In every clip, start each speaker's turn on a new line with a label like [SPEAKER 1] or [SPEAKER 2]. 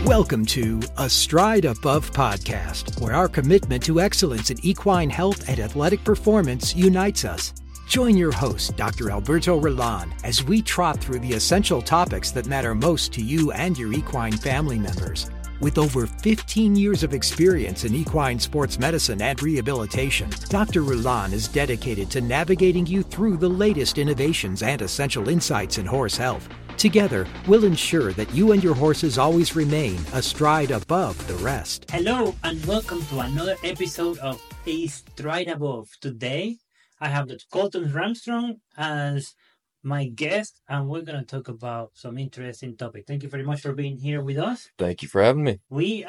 [SPEAKER 1] Welcome to A Stride Above podcast, where our commitment to excellence in equine health and athletic performance unites us. Join your host, Dr. Alberto Rollan, as we trot through the essential topics that matter most to you and your equine family members. With over 15 years of experience in equine sports medicine and rehabilitation, Dr. Rollan is dedicated to navigating you through the latest innovations and essential insights in horse health. Together, we'll ensure that you and your horses always remain a stride above the rest.
[SPEAKER 2] Hello, and welcome to another episode of A Stride Above. Today, I have Dr. Colton Armstrong as my guest, and we're going to talk about some interesting topic. Thank you very much for being here with us.
[SPEAKER 3] Thank you for having me.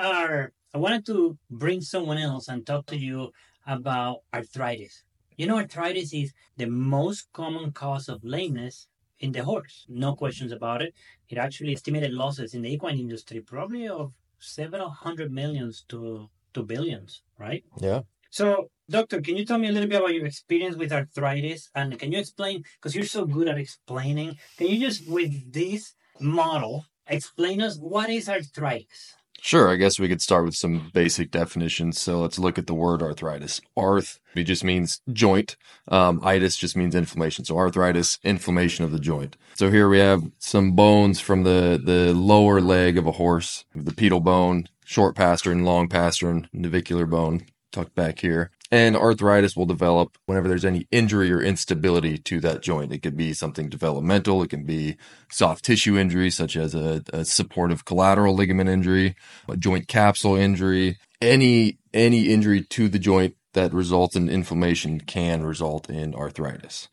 [SPEAKER 2] I wanted to bring someone else and talk to you about arthritis. You know, arthritis is the most common cause of lameness in the horse. No questions about it. It actually estimated losses in the equine industry probably of several hundred millions to billions, right?
[SPEAKER 3] Yeah.
[SPEAKER 2] So, doctor, can you tell me a little bit about your experience with arthritis? And can you explain, because you're so good at explaining, can you just, with this model, explain us what is arthritis?
[SPEAKER 3] Sure. I guess we could start with some basic definitions. So let's look at the word arthritis. Arth, it just means joint. Itis just means inflammation. So arthritis, inflammation of the joint. So here we have some bones from the lower leg of a horse, the pedal bone, short pastern, long pastern, navicular bone tucked back here. And arthritis will develop whenever there's any injury or instability to that joint. It could be something developmental. It can be soft tissue injury, such as a supportive collateral ligament injury, a joint capsule injury. Any injury to the joint that results in inflammation can result in arthritis.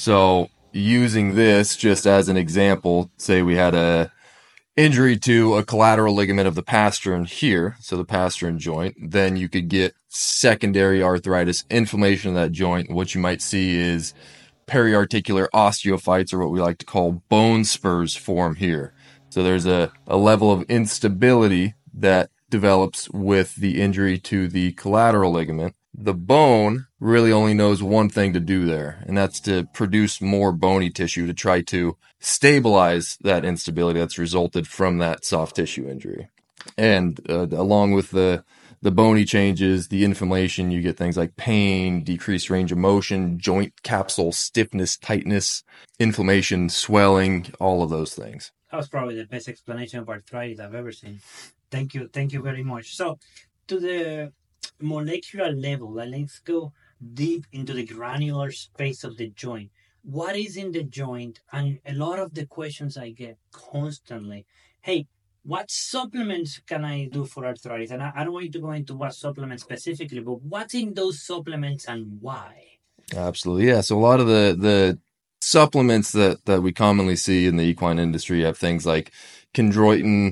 [SPEAKER 3] So using this just as an example, say we had a injury to a collateral ligament of the pastern here, so the pastern joint, then you could get secondary arthritis, inflammation of that joint. What you might see is periarticular osteophytes, or what we like to call bone spurs, form here. So there's a level of instability that develops with the injury to the collateral ligament. The bone really only knows one thing to do there, and that's to produce more bony tissue to try to stabilize that instability that's resulted from that soft tissue injury. And along with the bony changes, the inflammation, you get things like pain, decreased range of motion, joint capsule stiffness, tightness, inflammation, swelling, all of those things.
[SPEAKER 2] That was probably the best explanation of arthritis I've ever seen. Thank you very much. So, to the molecular level, let's go deep into the granular space of the joint. What is in the joint? And a lot of the questions I get constantly, hey, what supplements can I do for arthritis? And I don't want you to go into what supplements specifically, but what's in those supplements and why?
[SPEAKER 3] Absolutely. Yeah. So a lot of the supplements that we commonly see in the equine industry have things like chondroitin,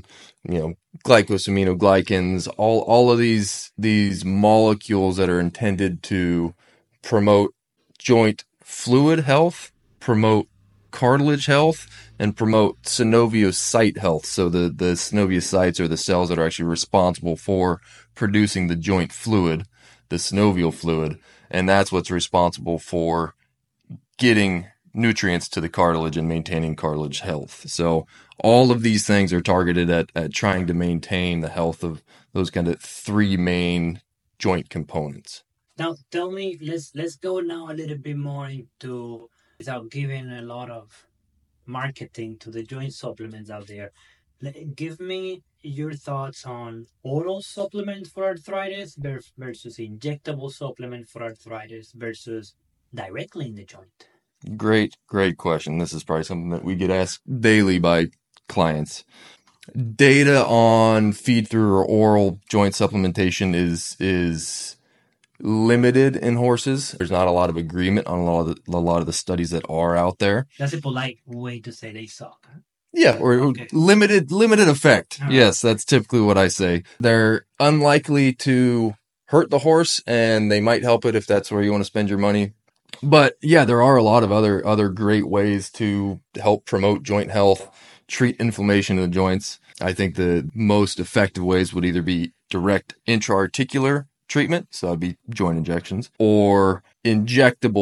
[SPEAKER 3] glycosaminoglycans, all of these molecules that are intended to promote joint fluid health, promote cartilage health, and promote synoviocyte health. So the synoviocytes are the cells that are actually responsible for producing the joint fluid, the synovial fluid, and that's what's responsible for getting nutrients to the cartilage and maintaining cartilage health. So all of these things are targeted at trying to maintain the health of those kind of three main joint components.
[SPEAKER 2] Now, tell me, let's go now a little bit more into, without giving a lot of marketing to the joint supplements out there. Give me your thoughts on oral supplements for arthritis versus injectable supplement for arthritis versus directly in the joint.
[SPEAKER 3] Great question. This is probably something that we get asked daily by clients. Data on feed-through or oral joint supplementation is limited in horses. There's not a lot of agreement on a lot of the studies that are out there.
[SPEAKER 2] That's a polite way to say they suck.
[SPEAKER 3] Yeah, or okay. limited effect. Right. Yes, that's typically what I say. They're unlikely to hurt the horse, and they might help it if that's where you want to spend your money. But yeah, there are a lot of other great ways to help promote joint health, treat inflammation in the joints. I think the most effective ways would either be direct intra-articular treatment, so that'd be joint injections, or injectable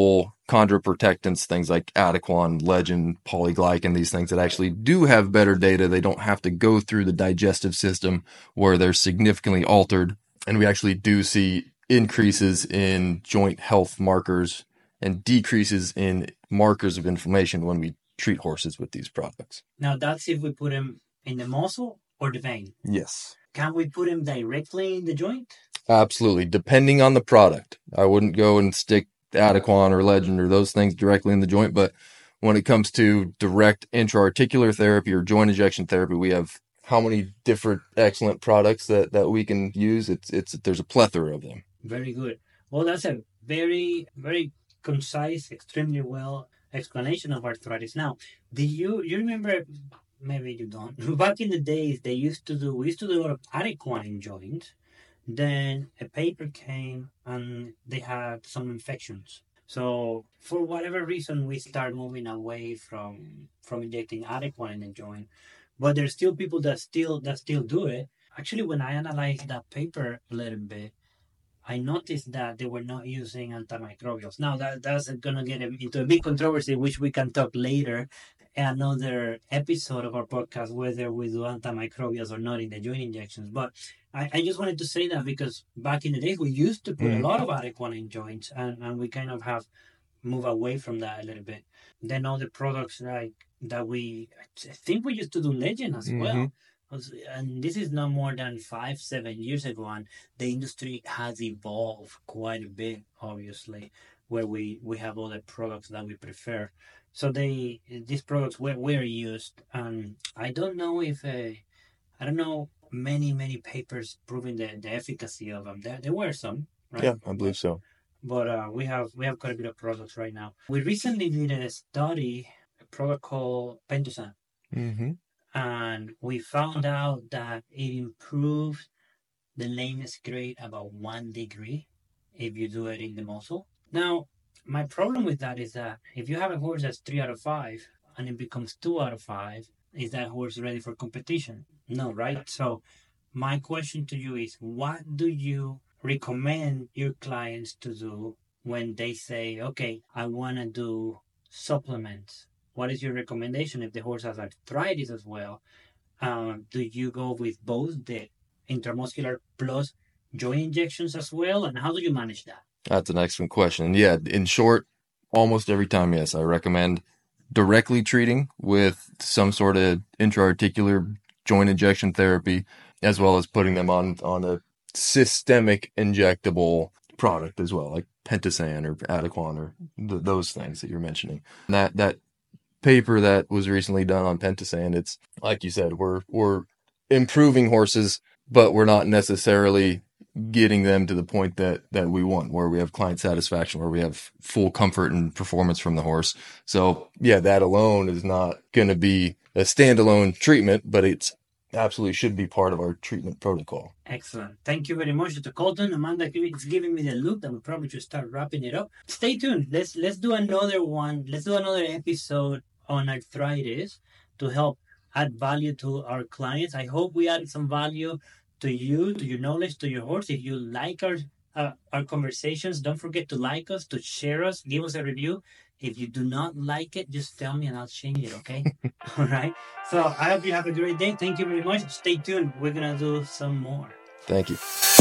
[SPEAKER 3] chondroprotectants, things like Adequan, Legend, polyglycan, these things that actually do have better data. They don't have to go through the digestive system where they're significantly altered. And we actually do see increases in joint health markers and decreases in markers of inflammation when we treat horses with these products.
[SPEAKER 2] Now, that's if we put them in the muscle or the vein.
[SPEAKER 3] Yes.
[SPEAKER 2] Can we put them directly in the joint?
[SPEAKER 3] Absolutely. Depending on the product. I wouldn't go and stick Adequan or Legend or those things directly in the joint, but when it comes to direct intra-articular therapy or joint injection therapy, we have how many different excellent products that we can use. There's a plethora of them.
[SPEAKER 2] Very good. Well, that's a very, very concise, extremely well explanation of arthritis. Now, do you remember? Maybe you don't. Back in the days, we used to do a lot of Adequan in joints. Then a paper came and they had some infections. So for whatever reason, we start moving away from injecting Adequan in the joint. But there's still people that still do it. Actually, when I analyzed that paper a little bit, I noticed that they were not using antimicrobials. Now that's gonna get into a big controversy, which we can talk later. Another episode of our podcast, whether we do antimicrobials or not in the joint injections. But I just wanted to say that because back in the days we used to put a lot of Adequan in joints, and we kind of have moved away from that a little bit. Then all the products like that I think we used to do Legend as well. And this is not more than 5-7 years ago, and the industry has evolved quite a bit, obviously, where we have other products that we prefer. So these products were used, and I don't know many papers proving the efficacy of them. There were some, right?
[SPEAKER 3] Yeah, I believe so.
[SPEAKER 2] But we have quite a bit of products right now. We recently did a study, a product called Pentosan. And we found out that it improved the lameness grade about 1 degree if you do it in the muscle. Now, my problem with that is that if you have a horse that's 3 out of 5 and it becomes 2 out of 5, is that horse ready for competition? No, right? So my question to you is, what do you recommend your clients to do when they say, okay, I want to do supplements? What is your recommendation if the horse has arthritis as well? Do you go with both the intramuscular plus joint injections as well? And how do you manage that?
[SPEAKER 3] That's an excellent question. And yeah, in short, almost every time, yes, I recommend directly treating with some sort of intra-articular joint injection therapy, as well as putting them on a systemic injectable product as well, like Pentosan or Adequan or those things that you're mentioning. And that paper that was recently done on Pentosan, it's like you said, we're improving horses, but we're not necessarily getting them to the point that we want, where we have client satisfaction, where we have full comfort and performance from the horse. So yeah, that alone is not going to be a standalone treatment, but it's absolutely should be part of our treatment protocol.
[SPEAKER 2] Excellent. Thank you very much, Dr. Colton. Amanda is giving me the look that we probably should start wrapping it up. Stay tuned. Let's do another one. Let's do another episode on arthritis to help add value to our clients. I hope we added some value to you, to your knowledge, to your horse. If you like our conversations, don't forget to like us, to share us, give us a review. If you do not like it, just tell me and I'll change it, okay? All right? So I hope you have a great day. Thank you very much. Stay tuned. We're going to do some more.
[SPEAKER 3] Thank you.